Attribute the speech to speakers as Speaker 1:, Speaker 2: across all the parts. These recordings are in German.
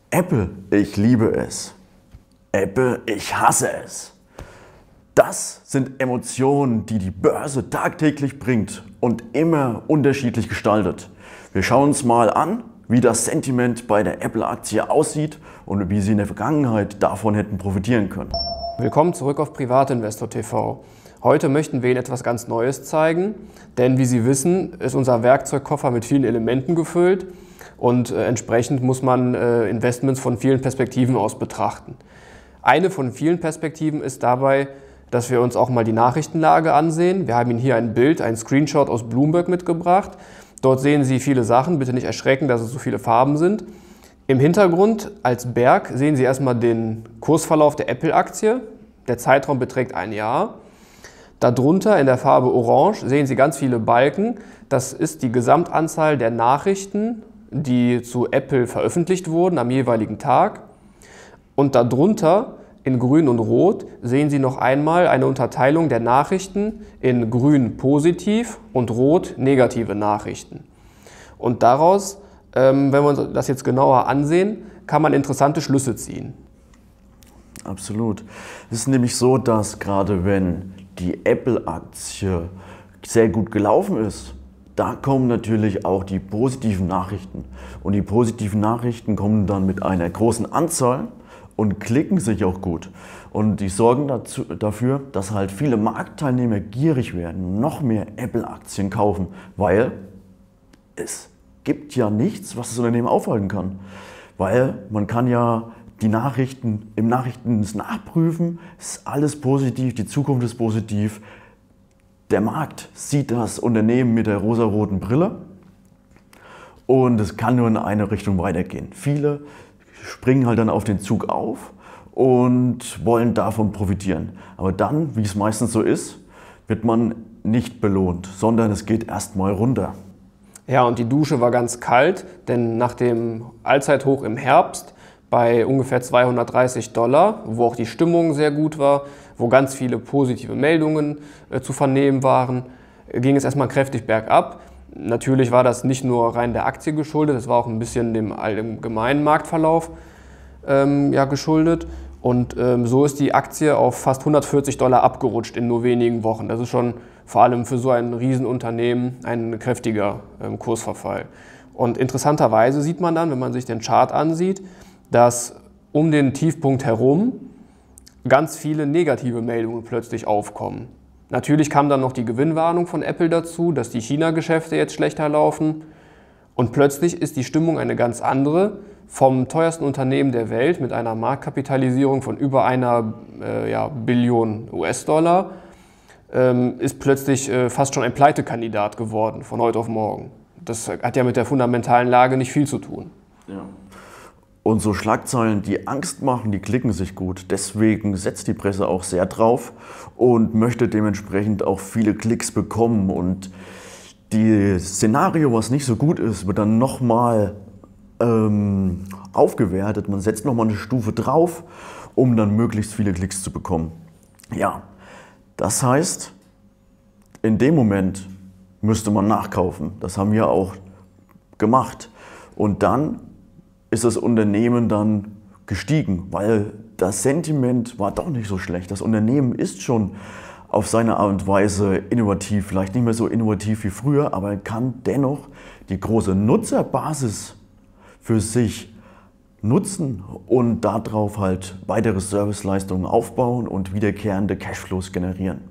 Speaker 1: Apple, ich liebe es. Apple, ich hasse es. Das sind Emotionen, die die Börse tagtäglich bringt und immer unterschiedlich gestaltet. Wir schauen uns mal an, wie das Sentiment bei der Apple-Aktie aussieht und wie Sie in der Vergangenheit davon hätten profitieren können.
Speaker 2: Willkommen zurück auf Privatinvestor TV. Heute möchten wir Ihnen etwas ganz Neues zeigen, denn wie Sie wissen, ist unser Werkzeugkoffer mit vielen Elementen gefüllt und entsprechend muss man Investments von vielen Perspektiven aus betrachten. Eine von vielen Perspektiven ist dabei, dass wir uns auch mal die Nachrichtenlage ansehen. Wir haben Ihnen hier ein Bild, ein Screenshot aus Bloomberg mitgebracht. Dort sehen Sie viele Sachen, bitte nicht erschrecken, dass es so viele Farben sind. Im Hintergrund als Berg sehen Sie erstmal den Kursverlauf der Apple-Aktie. Der Zeitraum beträgt ein Jahr. Darunter in der Farbe Orange sehen Sie ganz viele Balken. Das ist die Gesamtanzahl der Nachrichten, die zu Apple veröffentlicht wurden am jeweiligen Tag. Und darunter in Grün und Rot sehen Sie noch einmal eine Unterteilung der Nachrichten in Grün positiv und Rot negative Nachrichten. Und daraus, wenn wir uns das jetzt genauer ansehen, kann man interessante Schlüsse ziehen.
Speaker 1: Absolut. Es ist nämlich so, dass gerade wenn die Apple-Aktie sehr gut gelaufen ist, da kommen natürlich auch die positiven Nachrichten. Und die positiven Nachrichten kommen dann mit einer großen Anzahl und klicken sich auch gut. Und die sorgen dafür, dass halt viele Marktteilnehmer gierig werden und noch mehr Apple-Aktien kaufen, weil es gibt ja nichts, was das Unternehmen aufhalten kann. Weil man kann ja die Nachrichten im Nachrichtendienst nachprüfen, es ist alles positiv, die Zukunft ist positiv. Der Markt sieht das Unternehmen mit der rosaroten Brille und es kann nur in eine Richtung weitergehen. Viele springen halt dann auf den Zug auf und wollen davon profitieren. Aber dann, wie es meistens so ist, wird man nicht belohnt, sondern es geht erstmal runter.
Speaker 2: Ja, und die Dusche war ganz kalt, denn nach dem Allzeithoch im Herbst bei ungefähr $230, wo auch die Stimmung sehr gut war, wo ganz viele positive Meldungen zu vernehmen waren, ging es erstmal kräftig bergab. Natürlich war das nicht nur rein der Aktie geschuldet, es war auch ein bisschen dem allgemeinen Marktverlauf geschuldet. Und so ist die Aktie auf fast $140 abgerutscht in nur wenigen Wochen. Das ist schon vor allem für so ein Riesenunternehmen ein kräftiger Kursverfall. Und interessanterweise sieht man dann, wenn man sich den Chart ansieht, dass um den Tiefpunkt herum ganz viele negative Meldungen plötzlich aufkommen. Natürlich kam dann noch die Gewinnwarnung von Apple dazu, dass die China-Geschäfte jetzt schlechter laufen. Und plötzlich ist die Stimmung eine ganz andere. Vom teuersten Unternehmen der Welt mit einer Marktkapitalisierung von über einer Billion US-Dollar ist plötzlich fast schon ein Pleitekandidat geworden von heute auf morgen. Das hat ja mit der fundamentalen Lage nicht viel zu tun.
Speaker 1: Ja. Und so Schlagzeilen, die Angst machen, die klicken sich gut. Deswegen setzt die Presse auch sehr drauf und möchte dementsprechend auch viele Klicks bekommen. Und das Szenario, was nicht so gut ist, wird dann nochmal aufgewertet. Man setzt nochmal eine Stufe drauf, um dann möglichst viele Klicks zu bekommen. Ja, das heißt, in dem Moment müsste man nachkaufen. Das haben wir auch gemacht. Und dann ist das Unternehmen dann gestiegen, weil das Sentiment war doch nicht so schlecht. Das Unternehmen ist schon auf seine Art und Weise innovativ, vielleicht nicht mehr so innovativ wie früher, aber kann dennoch die große Nutzerbasis für sich nutzen und darauf halt weitere Serviceleistungen aufbauen und wiederkehrende Cashflows generieren.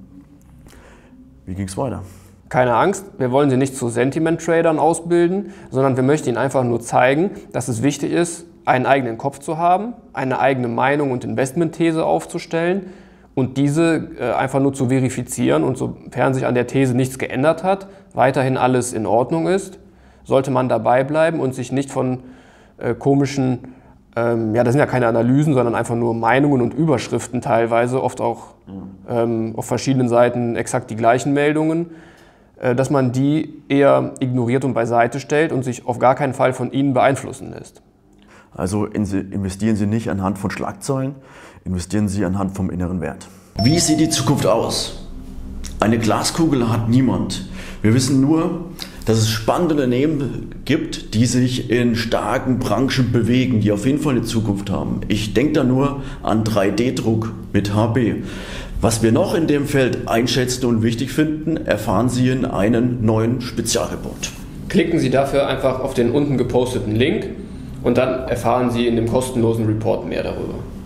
Speaker 1: Wie ging es weiter?
Speaker 2: Keine Angst, wir wollen Sie nicht zu Sentiment-Tradern ausbilden, sondern wir möchten Ihnen einfach nur zeigen, dass es wichtig ist, einen eigenen Kopf zu haben, eine eigene Meinung und Investmentthese aufzustellen und diese einfach nur zu verifizieren und sofern sich an der These nichts geändert hat, weiterhin alles in Ordnung ist, sollte man dabei bleiben und sich nicht von komischen, das sind ja keine Analysen, sondern einfach nur Meinungen und Überschriften teilweise, oft auch auf verschiedenen Seiten exakt die gleichen Meldungen, dass man die eher ignoriert und beiseite stellt und sich auf gar keinen Fall von ihnen beeinflussen lässt.
Speaker 1: Also investieren Sie nicht anhand von Schlagzeilen, investieren Sie anhand vom inneren Wert. Wie sieht die Zukunft aus? Eine Glaskugel hat niemand. Wir wissen nur, dass es spannende Unternehmen gibt, die sich in starken Branchen bewegen, die auf jeden Fall eine Zukunft haben. Ich denke da nur an 3D-Druck mit HB. Was wir noch in dem Feld einschätzen und wichtig finden, erfahren Sie in einem neuen Spezialreport.
Speaker 2: Klicken Sie dafür einfach auf den unten geposteten Link und dann erfahren Sie in dem kostenlosen Report mehr darüber.